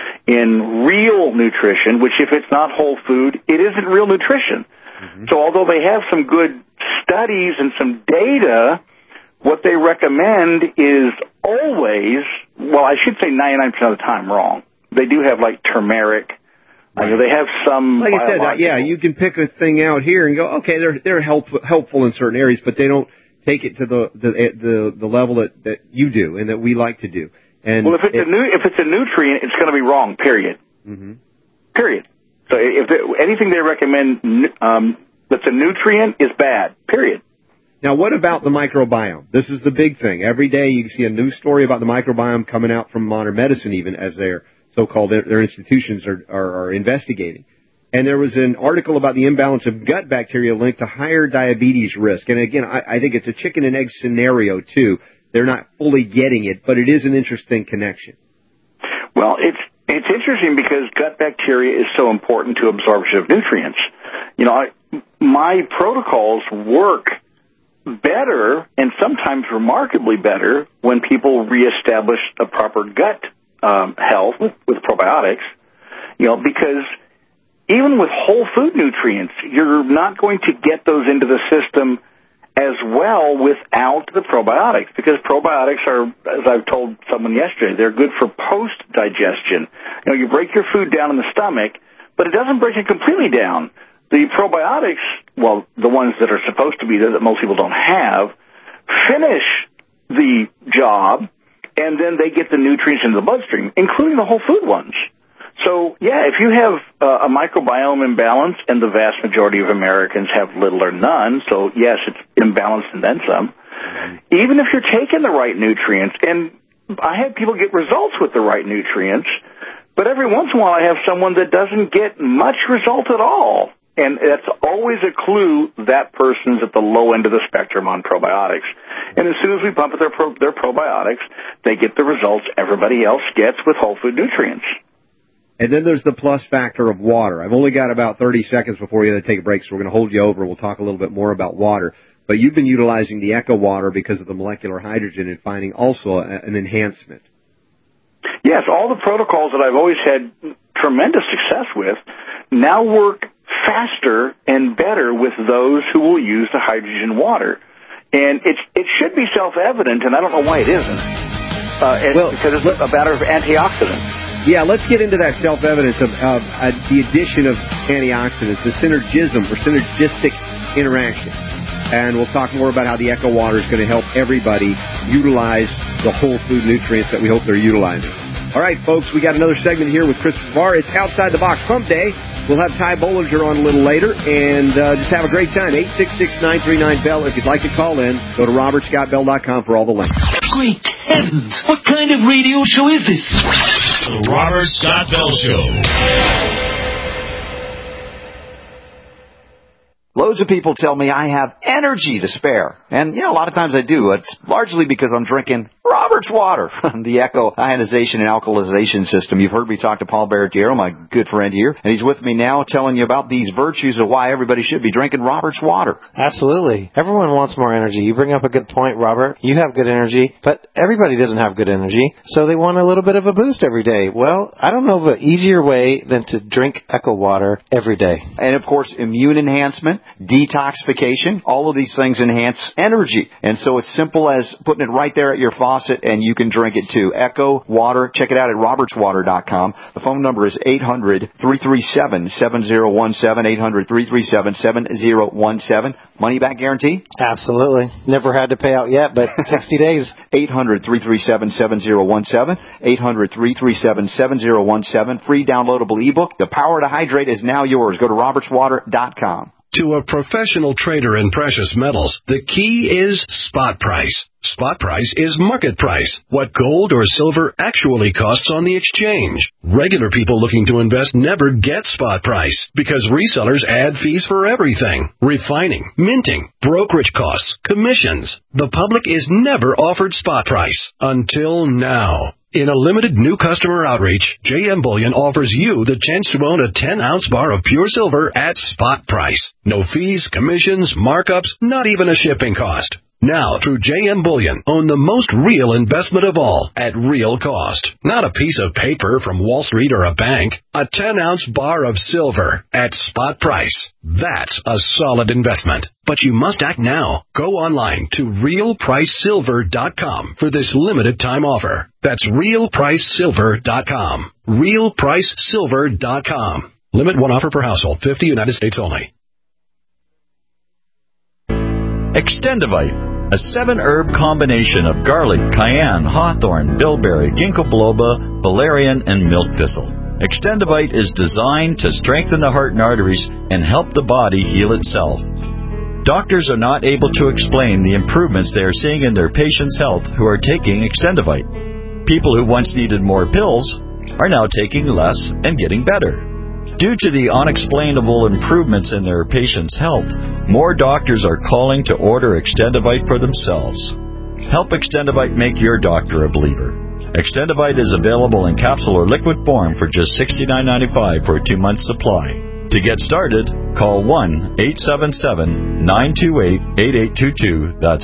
in real nutrition, which if it's not whole food, it isn't real nutrition. So although they have some good studies and some data, what they recommend is always, well, I should say 99% of the time wrong. They do have, like, turmeric. Right. They have some, like I said, you can pick a thing out here and go, okay, they're helpful in certain areas, but they don't take it to the level that you do and that we like to do. And well, if it's a nutrient, it's going to be wrong. Period. Period. So if anything they recommend that's a nutrient is bad. Period. Now, what about the microbiome? This is the big thing. Every day you see a new story about the microbiome coming out from modern medicine, even as their so-called their institutions are investigating. And there was an article about the imbalance of gut bacteria linked to higher diabetes risk. And again, I think it's a chicken and egg scenario too. They're not fully getting it, but it is an interesting connection. Well, it's interesting because gut bacteria is so important to absorption of nutrients. You know, my protocols work better and sometimes remarkably better when people reestablish a proper gut health with probiotics, you know, because even with whole food nutrients, you're not going to get those into the system as well without the probiotics, because probiotics are, as I've told someone yesterday, they're good for post-digestion. You break your food down in the stomach, but it doesn't break it completely down. The probiotics, well, the ones that are supposed to be there that most people don't have, finish the job, and then they get the nutrients into the bloodstream, including the whole food ones. So, yeah, if you have a microbiome imbalance, and the vast majority of Americans have little or none, so, yes, it's imbalanced and then some, even if you're taking the right nutrients, and I have people get results with the right nutrients, but every once in a while I have someone that doesn't get much result at all. And that's always a clue that person's at the low end of the spectrum on probiotics. And as soon as we pump their probiotics, they get the results everybody else gets with whole food nutrients. And then there's the plus factor of water. I've only got about 30 seconds before you have to take a break, so we're going to hold you over. We'll talk a little bit more about water. But you've been utilizing the Echo Water because of the molecular hydrogen and finding also an enhancement. Yes, all the protocols that I've always had tremendous success with now work faster and better with those who will use the hydrogen water. And it should be self-evident, and I don't know why it isn't, because it's a matter of antioxidants. Yeah, let's get into that self-evidence of the addition of antioxidants, the synergism or synergistic interaction. And we'll talk more about how the Echo Water is going to help everybody utilize the whole food nutrients that we hope they're utilizing. All right, folks, we got another segment here with Christopher Barr. It's Outside the Box Pump Day. We'll have Ty Bollinger on a little later, and just have a great time. 866-939-BELL. If you'd like to call in, go to robertscottbell.com for all the links. Great heavens! What kind of radio show is this? The Robert Scott Bell Show. Loads of people tell me I have energy to spare. And, a lot of times I do. It's largely because I'm drinking Robert's Water, the Echo ionization and alkalization system. You've heard me talk to Paul Barrett-Guerrero, my good friend here, and he's with me now telling you about these virtues of why everybody should be drinking Robert's Water. Absolutely. Everyone wants more energy. You bring up a good point, Robert. You have good energy, but everybody doesn't have good energy, so they want a little bit of a boost every day. Well, I don't know of an easier way than to drink Echo Water every day. And, of course, immune enhancement, detoxification, all of these things enhance energy. And so it's simple as putting it right there at your faucet, and you can drink it too. Echo Water. Check it out at robertswater.com. The phone number is 800-337-7017, 800-337-7017. Money back guarantee? Absolutely. Never had to pay out yet, but 60 days. 800-337-7017, 800-337-7017. Free downloadable ebook. The Power to Hydrate is now yours. Go to robertswater.com. To a professional trader in precious metals, the key is spot price. Spot price is market price, what gold or silver actually costs on the exchange. Regular people looking to invest never get spot price because resellers add fees for everything. Refining, minting, brokerage costs, commissions. The public is never offered spot price until now. In a limited new customer outreach, JM Bullion offers you the chance to own a 10-ounce bar of pure silver at spot price. No fees, commissions, markups, not even a shipping cost. Now, through JM Bullion, own the most real investment of all at real cost. Not a piece of paper from Wall Street or a bank. A 10-ounce bar of silver at spot price. That's a solid investment. But you must act now. Go online to realpricesilver.com for this limited time offer. That's realpricesilver.com. realpricesilver.com. Limit one offer per household. 50 United States only. Extendivite, a 7-herb combination of garlic, cayenne, hawthorn, bilberry, ginkgo biloba, valerian, and milk thistle. Extendivite is designed to strengthen the heart and arteries and help the body heal itself. Doctors are not able to explain the improvements they are seeing in their patients' health who are taking Extendivite. People who once needed more pills are now taking less and getting better. Due to the unexplainable improvements in their patients' health, more doctors are calling to order Extendivite for themselves. Help Extendivite make your doctor a believer. Extendivite is available in capsule or liquid form for just $69.95 for a 2-month supply. To get started, call 1-877-928-8822. That's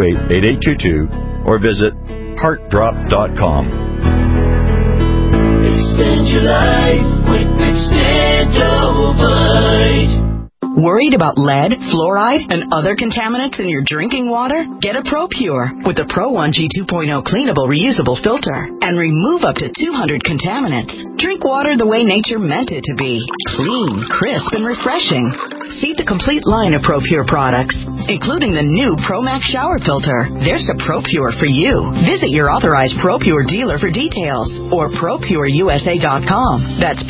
1-877-928-8822 or visit heartdrop.com. Extend your life with Extendovite. Worried about lead, fluoride, and other contaminants in your drinking water? Get a ProPure with the Pro 1G 2.0 cleanable reusable filter and remove up to 200 contaminants. Drink water the way nature meant it to be. Clean, crisp, and refreshing. See the complete line of ProPure products, including the new ProMax shower filter. There's a ProPure for you. Visit your authorized ProPure dealer for details or ProPureUSA.com. That's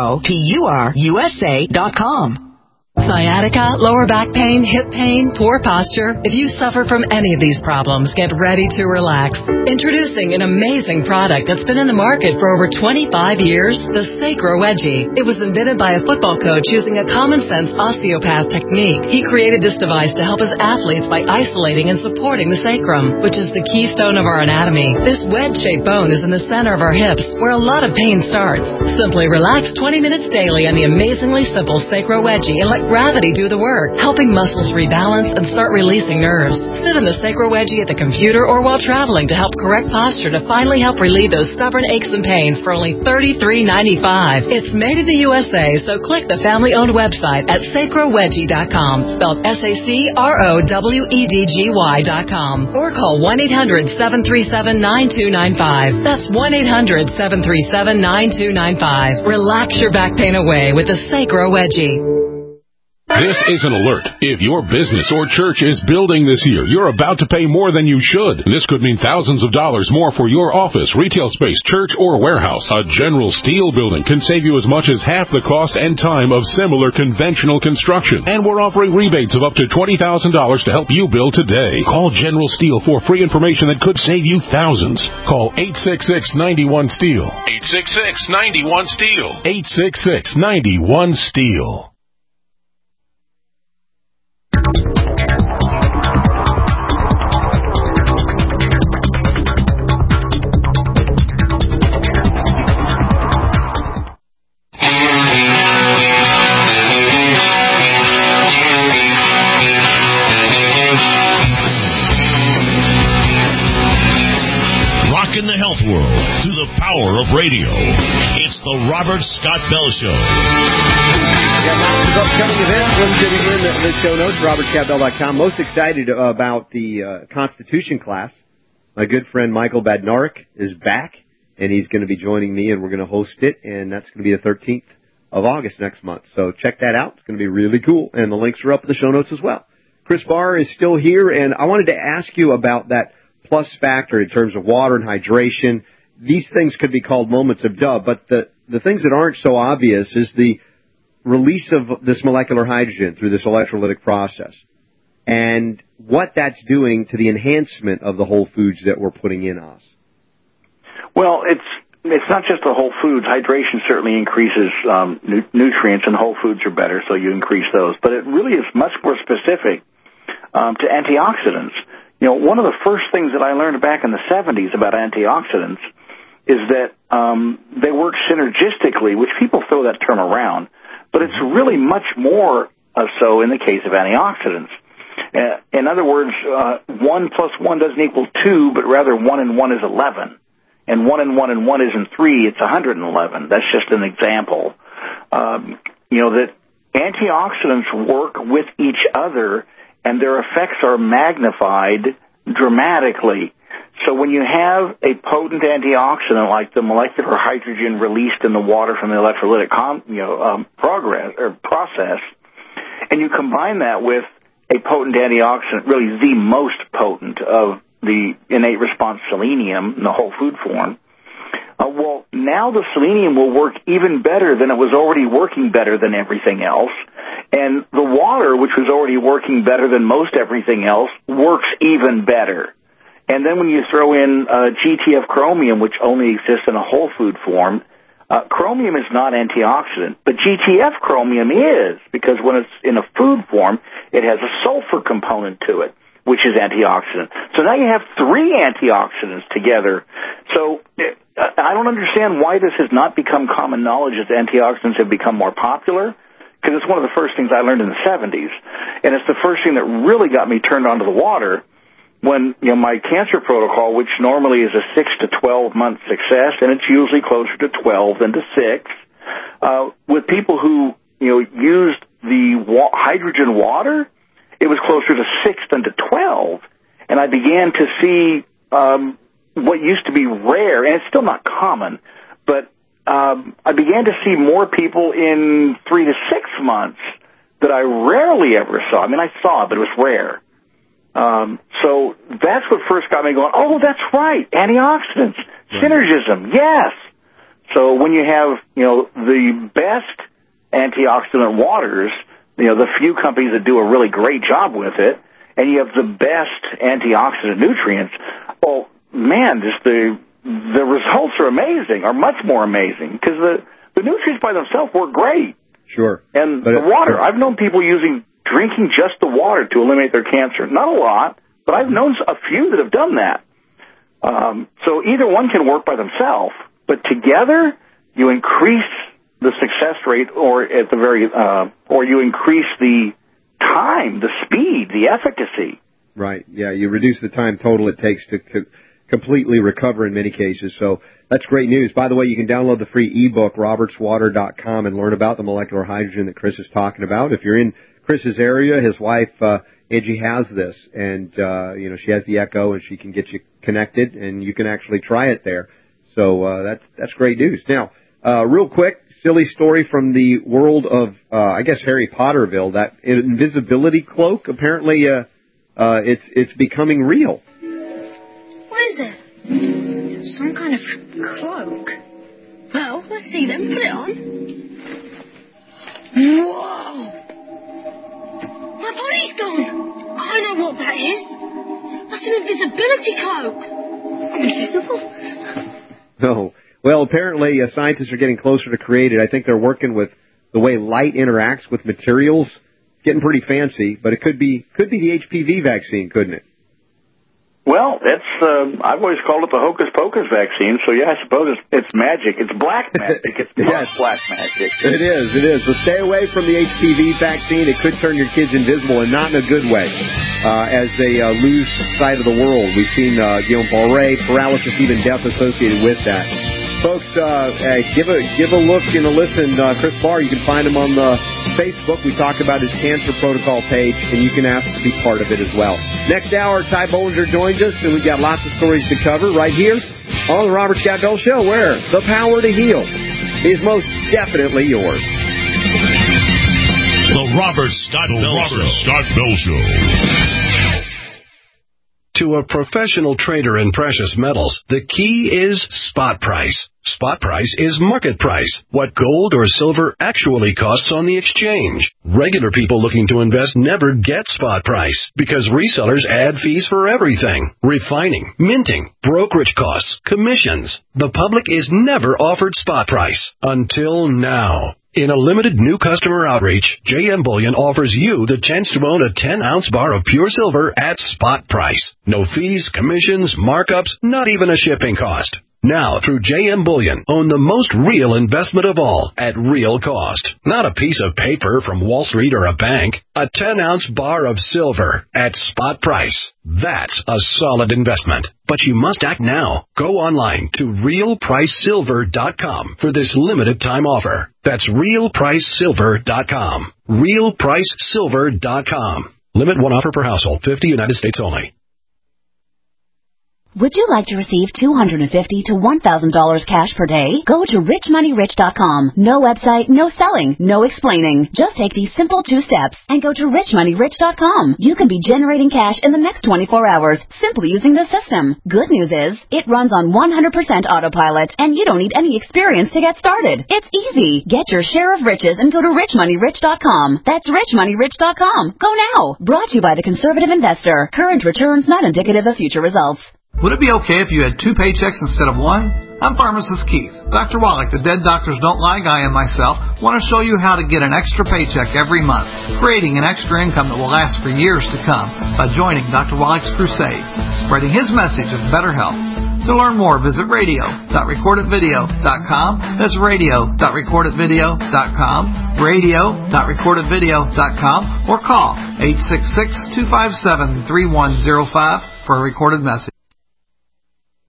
ProPureUSA.com. Sciatica, lower back pain, hip pain, poor posture. If you suffer from any of these problems, get ready to relax. Introducing an amazing product that's been in the market for over 25 years, the Sacro Wedgie. It was invented by a football coach using a common-sense osteopath technique. He created this device to help his athletes by isolating and supporting the sacrum, which is the keystone of our anatomy. This wedge-shaped bone is in the center of our hips, where a lot of pain starts. Simply relax 20 minutes daily on the amazingly simple Sacro Wedgie and let gravity do the work, helping muscles rebalance and start releasing nerves. Sit in the Sacro Wedgie at the computer or while traveling to help correct posture to finally help relieve those stubborn aches and pains for only $33.95. It's made in the USA, so click the family-owned website at sacrowedgie.com, spelled SACROWEDGY.com, or call 1-800-737-9295. That's 1-800-737-9295. Relax your back pain away with the Sacro Wedgie. This is an alert. If your business or church is building this year, you're about to pay more than you should. This could mean thousands of dollars more for your office, retail space, church, or warehouse. A General Steel building can save you as much as half the cost and time of similar conventional construction. And we're offering rebates of up to $20,000 to help you build today. Call General Steel for free information that could save you thousands. Call 866-91-STEEL. 866-91-STEEL. 866-91-STEEL. In the health world through the power of radio. It's the Robert Scott Bell Show. Got lots of upcoming events. We'll get in the show notes, robertscottbell.com. Most excited about the Constitution class. My good friend Michael Badnarik is back, and he's going to be joining me, and we're going to host it, and that's going to be the 13th of August next month. So check that out. It's going to be really cool, and the links are up in the show notes as well. Chris Barr is still here, and I wanted to ask you about that plus factor in terms of water and hydration. These things could be called moments of duh, but the things that aren't so obvious is the release of this molecular hydrogen through this electrolytic process and what that's doing to the enhancement of the whole foods that we're putting in us. Well, it's not just the whole foods. Hydration certainly increases nutrients, and whole foods are better, so you increase those. But it really is much more specific to antioxidants. You know, one of the first things that I learned back in the 70s about antioxidants is that they work synergistically, which people throw that term around, but it's really much more so in the case of antioxidants. In other words, 1 plus 1 doesn't equal 2, but rather 1 and 1 is 11. And 1 and 1 and 1 isn't 3, it's 111. That's just an example. That antioxidants work with each other, and their effects are magnified dramatically. So when you have a potent antioxidant like the molecular hydrogen released in the water from the electrolytic process, and you combine that with a potent antioxidant, really the most potent of the innate response selenium in the whole food form, well, now the selenium will work even better than it was already working better than everything else. And the water, which was already working better than most everything else, works even better. And then when you throw in GTF chromium, which only exists in a whole food form, chromium is not antioxidant, but GTF chromium is, because when it's in a food form, it has a sulfur component to it, which is antioxidant. So now you have 3 antioxidants together. So I don't understand why this has not become common knowledge as antioxidants have become more popular, because it's one of the first things I learned in the 70s. And it's the first thing that really got me turned on to the water. when, my cancer protocol, which normally is a 6 to 12 month success, and it's usually closer to 12 than to 6, with people who, used the hydrogen water, it was closer to 6 than to 12. And I began to see what used to be rare, and it's still not common, but I began to see more people in 3 to 6 months that I rarely ever saw. I mean, I saw it, but it was rare. So that's what first got me going, oh, that's right, antioxidants, synergism, yes. So when you have, the best antioxidant waters, the few companies that do a really great job with it, and you have the best antioxidant nutrients, well, man, just the results are amazing, are much more amazing, because the nutrients by themselves work great. Sure. And the water, I've known people drinking just the water to eliminate their cancer. Not a lot, but I've known a few that have done that. So either one can work by themselves, but together you increase the success rate, or you increase the time, the speed, the efficacy. Right. Yeah, you reduce the time total it takes to completely recover in many cases. So that's great news. By the way, you can download the free ebook, robertswater.com, and learn about the molecular hydrogen that Chris is talking about. If you're in Chris's area, his wife, Angie, has this, and, she has the Echo, and she can get you connected, and you can actually try it there. So that's great news. Now, real quick, silly story from the world of, Harry Potterville, that invisibility cloak, apparently it's becoming real. What is it? Some kind of cloak. Well, let's see then. Put it on. Whoa! My body's gone. I know what that is. That's an invisibility cloak. I'm invisible. No. Well, apparently scientists are getting closer to create it. I think they're working with the way light interacts with materials. It's getting pretty fancy, but it could be the HPV vaccine, couldn't it? Well, I've always called it the hocus pocus vaccine, so yeah, I suppose it's magic. It's black magic. It's not black magic. It is. So stay away from the HPV vaccine. It could turn your kids invisible, and not in a good way, as they lose sight of the world. We've seen, Guillain-Barré, paralysis, even death associated with that. Folks, give a look and a listen. Chris Barr, you can find him on the Facebook. We talk about his cancer protocol page, and you can ask to be part of it as well. Next hour, Ty Bollinger joins us, and we've got lots of stories to cover right here on the Robert Scott Bell Show, where the power to heal is most definitely yours. The Robert Scott Bell Show. To a professional trader in precious metals, the key is spot price. Spot price is market price, what gold or silver actually costs on the exchange. Regular people looking to invest never get spot price because resellers add fees for everything. Refining, minting, brokerage costs, commissions. The public is never offered spot price until now. In a limited new customer outreach, JM Bullion offers you the chance to own a 10-ounce bar of pure silver at spot price. No fees, commissions, markups, not even a shipping cost. Now, through JM Bullion, own the most real investment of all at real cost. Not a piece of paper from Wall Street or a bank. A 10-ounce bar of silver at spot price. That's a solid investment. But you must act now. Go online to realpricesilver.com for this limited time offer. That's realpricesilver.com. realpricesilver.com. Limit one offer per household. 50 United States only. Would you like to receive $250 to $1,000 cash per day? Go to richmoneyrich.com. No website, no selling, no explaining. Just take these simple 2 steps and go to richmoneyrich.com. You can be generating cash in the next 24 hours simply using the system. Good news is, it runs on 100% autopilot and you don't need any experience to get started. It's easy. Get your share of riches and go to richmoneyrich.com. That's richmoneyrich.com. Go now. Brought to you by the Conservative Investor. Current returns not indicative of future results. Would it be okay if you had 2 paychecks instead of 1? I'm Pharmacist Keith. Dr. Wallach, the Dead Doctors Don't Lie guy, and myself want to show you how to get an extra paycheck every month, creating an extra income that will last for years to come by joining Dr. Wallach's crusade, spreading his message of better health. To learn more, visit radio.recordedvideo.com. That's radio.recordedvideo.com, radio.recordedvideo.com, or call 866-257-3105 for a recorded message.